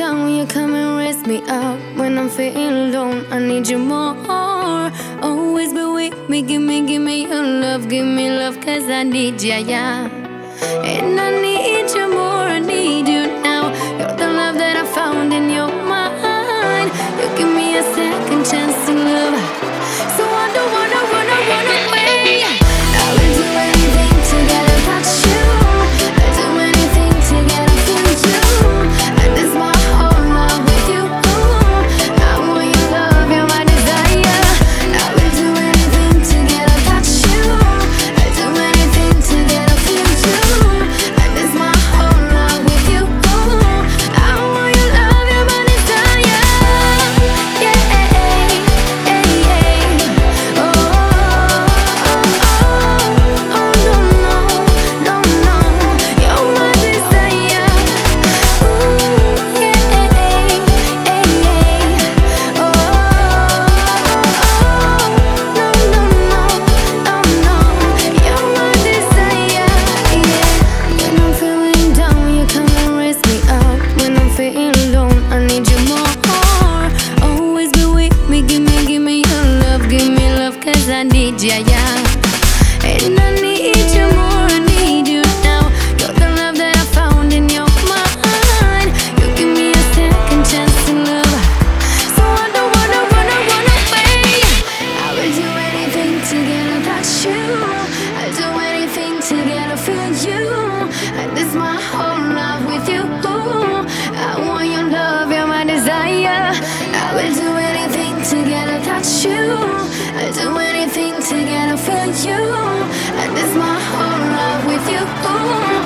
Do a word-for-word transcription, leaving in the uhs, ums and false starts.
down, you come and raise me up. When I'm feeling alone, I need you more. Always be with me, give me, give me your love. Give me love, cause I need ya, yeah. And I need you more, I need you now. You're the love that I found in your mind. You give me a second chance to love, so I don't wanna run, I run away. I will do anything to get a touch you. I'll do anything to get a feel you. And this my whole love with you. I want your love, you're my desire. I will do anything to get a touch you. I'll do anything to get a feel you. And this my whole love with you. I want your love, you're my desire. Yeah, oh, oh, oh, oh, no, no, no, no, you're my desire. Ooh, yeah, oh, oh, no, no, no, no, no, you're my desire. Yeah, when I'm feeling down, you come and raise me up. When I'm feeling alone, I need you more. Always be with me, give me, give me your love, give me love, cause I need ya, yeah. And I need you more, I need you now. You're the love that I found in your mind. You give me a second chance to love, so I don't wanna run, I run away. I will do anything to get a touch you. I'll do anything to get a feel you. And this my whole love with you. I want your love, you're my desire. I will do anything to get a touch you. I'll do anything to get a feel you. And this my whole love with you.